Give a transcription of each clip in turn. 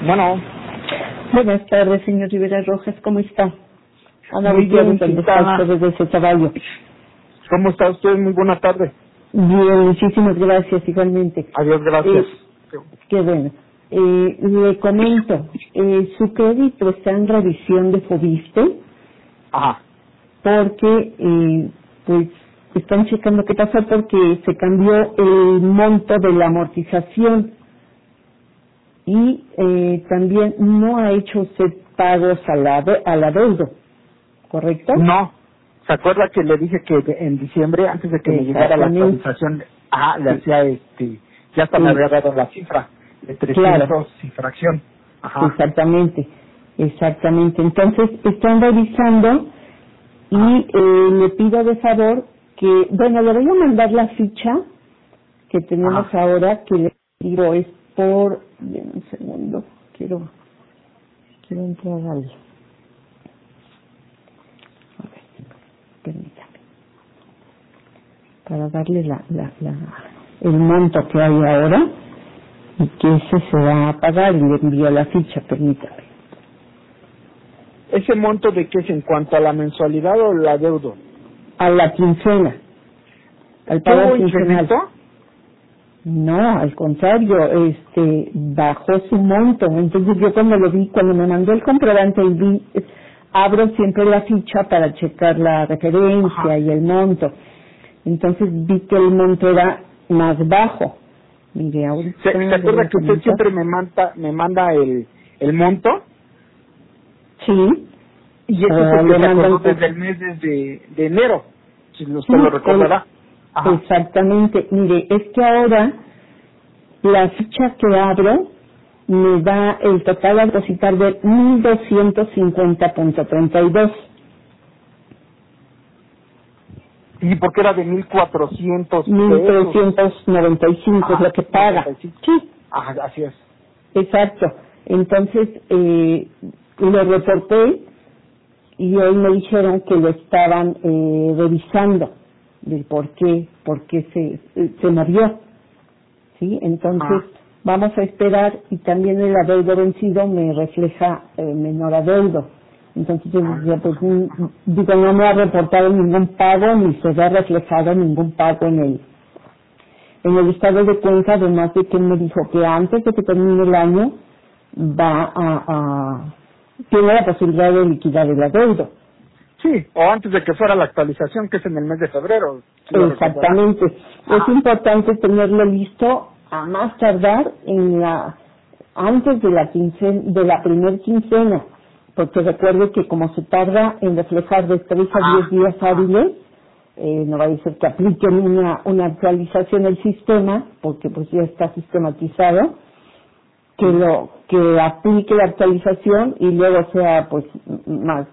Bueno, Buenas tardes, señor Rivera Rojas, ¿cómo está? Ana muy bien, está desde ese caballo. ¿cómo está usted? Muy buena tarde. Bien, muchísimas gracias, igualmente. Adiós, gracias. Qué bueno. Le comento, su crédito está en revisión de Fobiste Ajá. porque, pues, están checando qué pasó porque se cambió el monto de la amortización y también no ha hecho usted pagos al adeudo, ¿correcto? No, ¿se acuerda que le dije que en diciembre, antes de que me llegara la actualización, le hacía ya hasta me había dado la cifra de 300 y fracción? Ajá. Exactamente. Entonces, están revisando y le pido de favor que, bueno, le voy a mandar la ficha que tenemos ahora, que le digo es por, bien, un segundo, quiero entrar al, a ver, permítame, para darle el monto que hay ahora y que ese se va a pagar y le envío la ficha, permítame. ¿Ese monto de qué es en cuanto a la mensualidad o el adeudo? A la quincena, al pago quincenal. No, al contrario, bajó su monto. Entonces yo cuando lo vi, cuando me mandó el comprobante y vi, abro siempre la ficha para checar la referencia y el monto. Entonces vi que el monto era más bajo. Mire, ahorita... ¿Se acuerda que usted siempre me manda el monto? Sí. Y ese es el que se acordó desde el mes de enero, si usted lo recordará. Ajá. Exactamente. Mire, es que ahora la ficha que abro me da el total a depositar de 1,250.32. ¿Y por qué era de 1,400? 1,395 es lo que paga. 95. Sí. Ajá, así es. Exacto. Entonces, lo reporté y hoy me dijeron que lo estaban revisando del por qué se movió. ¿Sí? Entonces, vamos a esperar y también el adeudo vencido me refleja menor adeudo. Entonces, yo decía, pues, digo, no me ha reportado ningún pago ni se ve reflejado ningún pago en el estado de cuenta, además de que él me dijo que antes de que termine el año tiene la posibilidad de liquidar el adeudo. Sí, o antes de que fuera la actualización, que es en el mes de febrero. Exactamente. Es importante tenerlo listo a más tardar antes de la primer quincena, porque recuerde que como se tarda en reflejar de 3 a 10 días hábiles, no va a ser que apliquen una actualización del sistema, porque pues ya está sistematizado, que aplique la actualización y luego sea pues más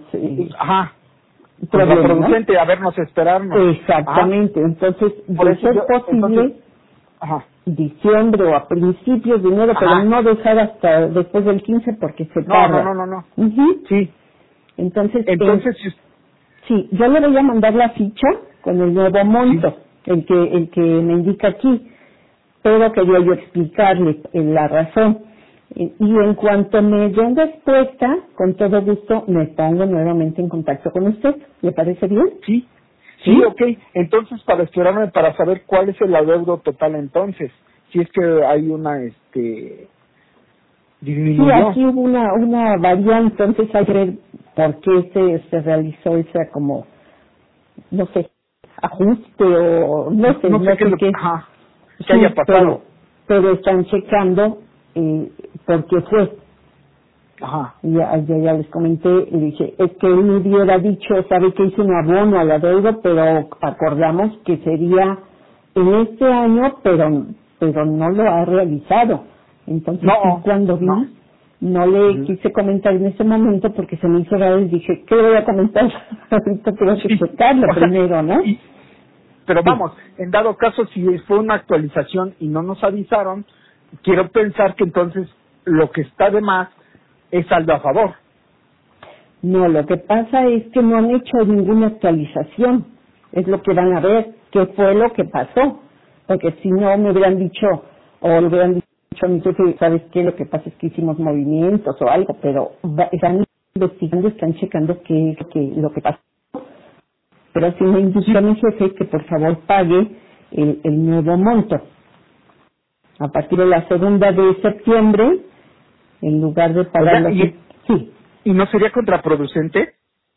contraproducente habernos esperarnos. Exactamente. Entonces, de ser posible diciembre o a principios de enero, pero no dejar hasta después del 15 porque se tarda. No. Sí. Entonces sí, yo le voy a mandar la ficha con el nuevo monto, el que me indica aquí, pero quería yo explicarle la razón. Y en cuanto me den respuesta, con todo gusto me pongo nuevamente en contacto con usted. ¿Le parece bien? Sí, ok. Entonces, para esperarme, para saber cuál es el adeudo total entonces, si es que hay una, disminuyó. Sí, aquí hubo una variante, entonces hay que ver por qué se realizó esa como, no sé, ajuste o no sé qué. Que haya pasado. Pero están checando por qué fue. Ya les comenté, y dije, es que él me hubiera dicho, sabe que hice un abono a la deuda, pero acordamos que sería en este año, pero no lo ha realizado. Entonces, cuando vi, no le quise comentar en ese momento porque se me hizo raro y dije, ¿qué le voy a comentar? Ahorita tengo que checarlo primero, ¿no? Pero vamos, en dado caso, si fue una actualización y no nos avisaron, quiero pensar que entonces lo que está de más es saldo a favor. No, lo que pasa es que no han hecho ninguna actualización. Es lo que van a ver, qué fue lo que pasó. Porque si no me hubieran dicho, o le hubieran dicho dicho a mi jefe, ¿sabes qué? Lo que pasa es que hicimos movimientos o algo, pero están investigando, están checando qué es lo que pasó. Pero sí me indicó a mi jefe que por favor pague el nuevo monto. A partir de la 2 de septiembre, en lugar de pagar Oiga, sí. ¿Y no sería contraproducente?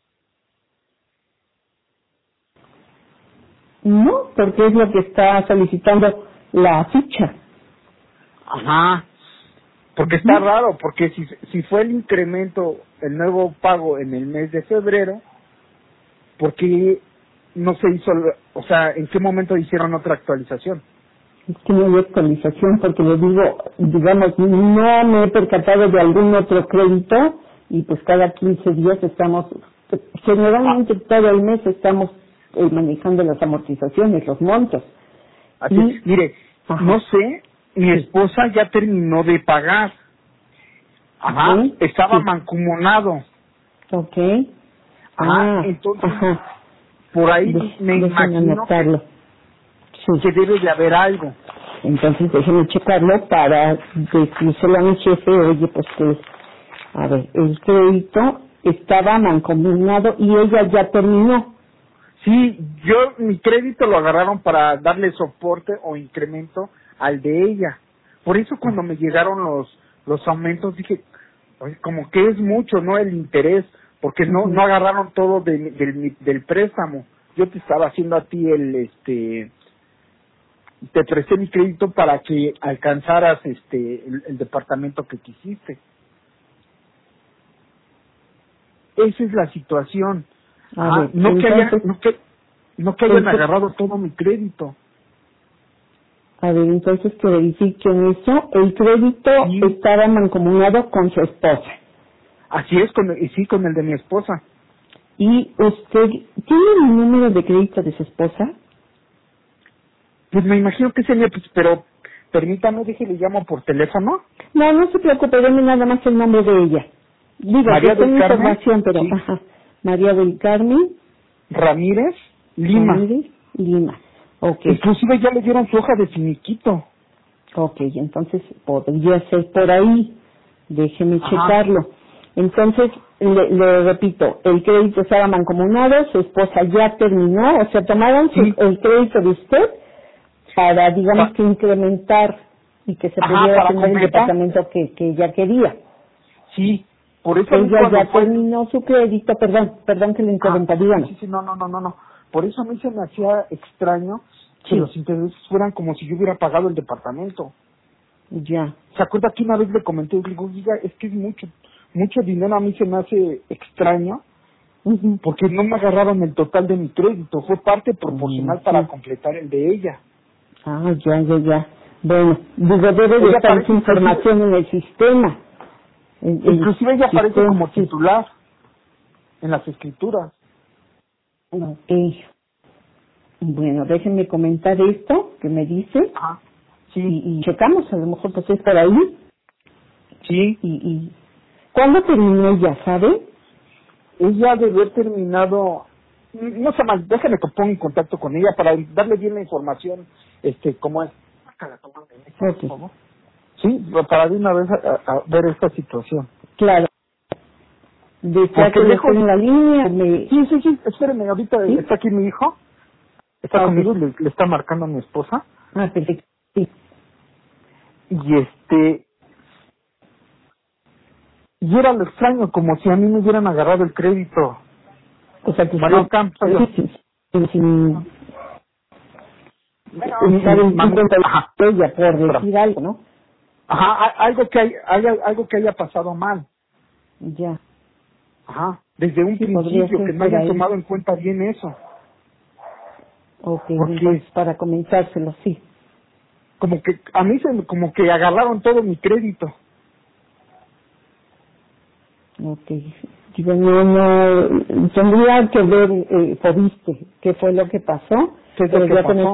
No, porque es lo que está solicitando la ficha. Ajá. Porque está raro, porque si fue el incremento, el nuevo pago en el mes de febrero, ¿por qué no se hizo, o sea, en qué momento hicieron otra actualización? Es que no hay actualización porque le digo, digamos, no me he percatado de algún otro crédito y pues cada 15 días estamos, generalmente todo el mes estamos manejando las amortizaciones, los montos. Así, mire, no sé, mi esposa ya terminó de pagar. Ajá, estaba mancomunado. Ok. Entonces, por ahí me imagino que debe de haber algo. Entonces déjeme checarlo para decírselo a mi jefe, oye, pues que, a ver, el crédito estaba mancomunado y ella ya terminó. Sí, mi crédito lo agarraron para darle soporte o incremento al de ella. Por eso cuando me llegaron los aumentos dije, oye, como que es mucho, ¿no? El interés, porque no agarraron todo del préstamo. Yo te estaba haciendo a ti te presté mi crédito para que alcanzaras el departamento que quisiste. Esa es la situación. No que hayan agarrado todo mi crédito. A ver, entonces que verifiquen eso. El crédito estaba mancomunado con su esposa. Así es, con el de mi esposa. ¿Y usted tiene el número de crédito de su esposa? Pues me imagino que sería, pero permítame, le llamo por teléfono. No se preocupe, denme nada más el nombre de ella. Digo, María del Carmen, información, pero María del Carmen Ramírez Lima. Ok. Inclusive ya le dieron su hoja de finiquito. Ok, entonces podría ser por ahí. Déjeme checarlo. Entonces, le repito, el crédito estaba mancomunado, su esposa ya terminó, o sea, tomaron el crédito de usted para, digamos, que incrementar y que se pudiera tener el departamento que ella quería. Sí, por eso ella ya terminó su crédito, perdón que le interrumpa, dígame. Sí, no. Por eso a mí se me hacía extraño que los intereses fueran como si yo hubiera pagado el departamento. Ya. ¿Se acuerda que una vez le comenté? Digo, oiga, es que es mucho dinero, a mí se me hace extraño, porque no me agarraron el total de mi crédito, fue parte proporcional para completar el de ella. Ya. Bueno, debe de estar esa información en el sistema. Inclusive ella aparece como titular en las escrituras. Ok. Bueno, déjenme comentar esto que me dice. Y checamos, a lo mejor pues es por ahí. Sí. Y ¿cuándo terminó ella, sabe? Ella debe haber terminado, no sé más, déjame que ponga en contacto con ella para darle bien la información, cómo es. Okay. Sí, para de una vez a ver esta situación. Claro. ¿Desea que le en la línea? Sí, espéreme, ahorita está aquí mi hijo, está conmigo y le está marcando a mi esposa. Perfecto. Sí. Y era lo extraño, como si a mí me hubieran agarrado el crédito. O sea, que María Campos. por decir algo, ¿no? Algo que haya pasado mal. Ya. Desde un principio, que no hayan tomado en cuenta bien eso. Ok, entonces para comentárselo, sí. Como que a mí como que agarraron todo mi crédito. Ok. Digo, no, tendría que ver, ¿viste qué fue lo que pasó? Pero ya con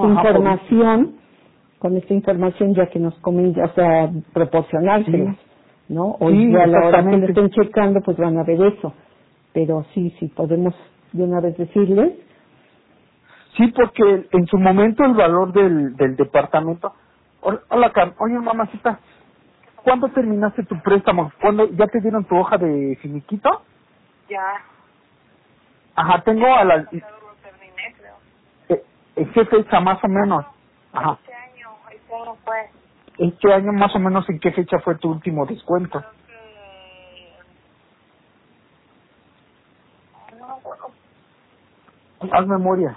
esta información ya que nos comenta, o sea, proporcionárselas, ¿no? O ya a la hora que lo estén checando, pues van a ver eso. Pero sí, podemos de una vez decirles. Sí, porque en su momento el valor del departamento. Hola, oye, mamacita, ¿Cuándo terminaste tu préstamo? ¿Cuándo ya te dieron tu hoja de finiquito? Ya. Ajá, tengo a la... Lo terminé, creo. ¿En qué fecha más o menos? Ajá. Este año fue. ¿Este año más o menos en qué fecha fue tu último descuento? No me acuerdo. Haz memoria.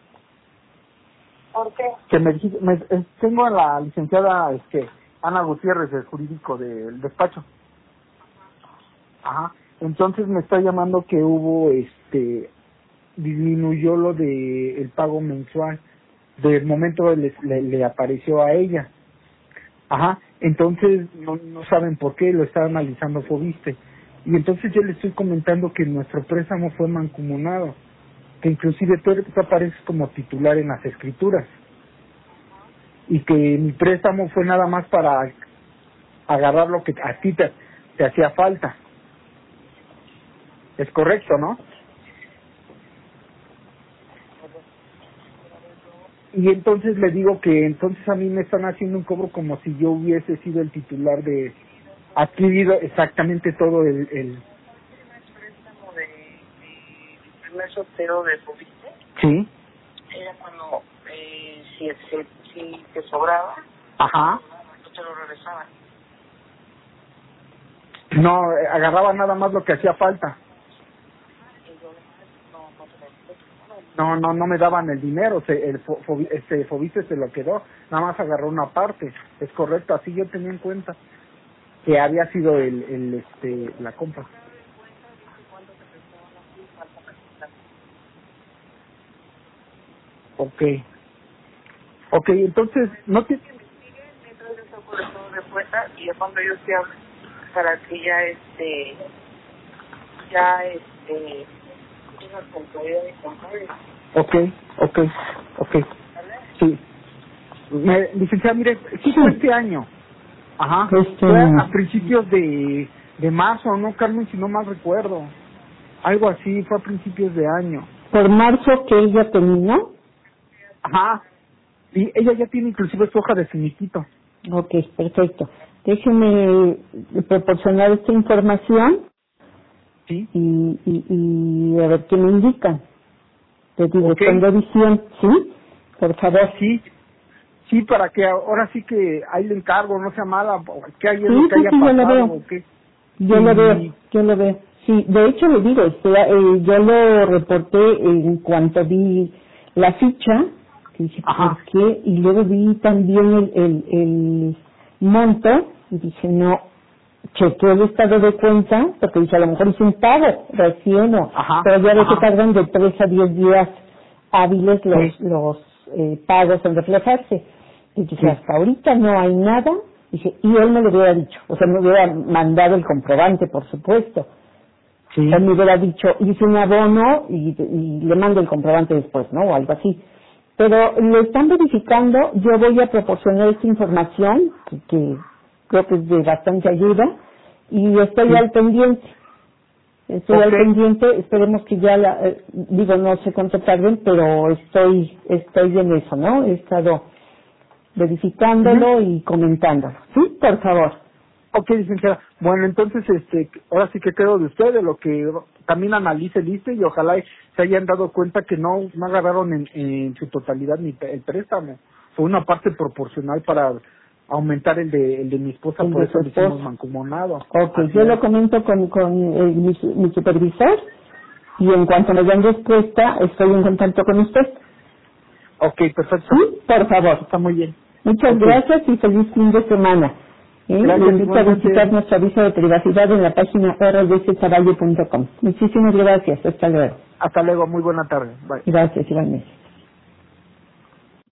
¿Por qué? Que me dijiste, tengo a la licenciada Ana Gutiérrez, el jurídico del despacho. Ajá. Entonces me está llamando que hubo, disminuyó lo de el pago mensual. Del momento le apareció a ella. Ajá. Entonces no saben por qué, lo está analizando Fobiste. Y entonces yo le estoy comentando que nuestro préstamo fue mancomunado, que inclusive tú apareces como titular en las escrituras. Y que mi préstamo fue nada más para agarrar lo que a ti te hacía falta. Es correcto, ¿no? Y entonces le digo que entonces a mí me están haciendo un cobro como si yo hubiese sido el titular de adquirido exactamente todo el préstamo de primer sorteo de Fobiste. Sí. Era cuando si te sobraba, Ajá. no te lo regresaban. No, agarraba nada más lo que hacía falta. No me daban el dinero, Fobiste se lo quedó, nada más agarró una parte. Es correcto, así yo tenía en cuenta que había sido la compra. Okay, entonces no te... de puerta y es cuando yo te hablo para que Okay. Sí. Licenciada, mire, sí fue este año. Ajá. Fue a principios de marzo, ¿no, Carmen? Si no mal recuerdo. Algo así, fue a principios de año. ¿Por marzo que ella terminó? Ajá. Y ella ya tiene inclusive su hoja de finiquito. Ok, perfecto. Déjeme proporcionar esta información. Sí. Y a ver qué me indican. Te digo, Okay. con revisión, ¿sí? Por favor. Sí, para que ahora sí que ahí le encargo, no sea mala, que haya Sí, lo que haya yo lo pasado, veo. ¿o qué? Yo lo veo. Sí, de hecho le digo, yo lo reporté en cuanto vi la ficha, que dije, Ajá. ¿por qué? Y luego vi también el monto, y dije, no, chequeé el estado de cuenta, porque dije, a lo mejor hice un pago recién, Ajá. pero ya ves que Ajá. tardan de 3 a 10 días hábiles los pagos en reflejarse. Y dije, hasta ahorita no hay nada. Dije, y él me lo hubiera dicho, o sea, me hubiera mandado el comprobante, por supuesto. Sí. Él me hubiera dicho, hice un abono y le mando el comprobante después, ¿no? O algo así. Pero lo están verificando, yo voy a proporcionar esta información, que creo que es de bastante ayuda, y estoy al pendiente. Estoy al pendiente, esperemos que ya no sé cuánto tarden, pero estoy en eso, ¿no? He estado verificándolo y comentándolo. ¿Sí? Por favor. Ok, licenciada. Bueno, entonces, ahora sí que quedo de usted, de lo que también analice el ISSSTE y ojalá se hayan dado cuenta que no agarraron en su totalidad el préstamo. Fue una parte proporcional para aumentar el de mi esposa, por eso lo hicimos mancomunado. Ok, yo lo comento con mi supervisor y en cuanto me den respuesta estoy en contacto con usted. Ok, perfecto. Sí, por favor. Está muy bien. Muchas gracias y feliz fin de semana. Gracias, le invito a visitar nuestro aviso de privacidad en la página rdczavalle.com. Muchísimas gracias. Hasta luego. Hasta luego. Muy buena tarde. Bye. Gracias, igualmente.